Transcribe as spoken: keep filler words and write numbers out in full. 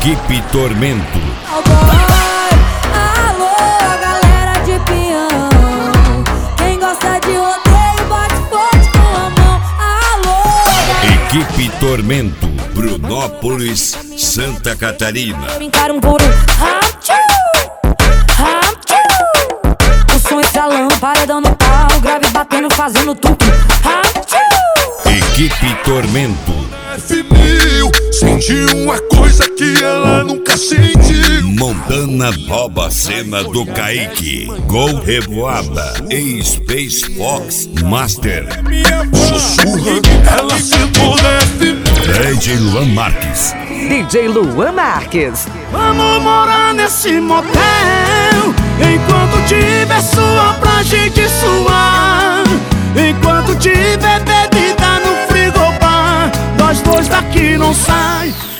Equipe Tormento. Alô, galera de peão. Quem gosta de rodeio, bate forte com a mão. Alô, Equipe Tormento, Brunópolis, Santa Catarina. brincaram por um ham-tchu, ham-tchu. O som estralando, paredão no pau, grave batendo, fazendo tudo. ham-tchu. Equipe Tormento. F mil sentiu uma coisa que ela nunca sentiu. Montana rouba a cena do Kaique. Gol Revoada e Space Fox Master. Sussurra, ela sentou na F mil. D J Luan Marques. D J Luan Marques. Vamos morar nesse motel enquanto tiver suor pra gente suar, enquanto tiver bebida no frigobar, nós dois daqui não sai.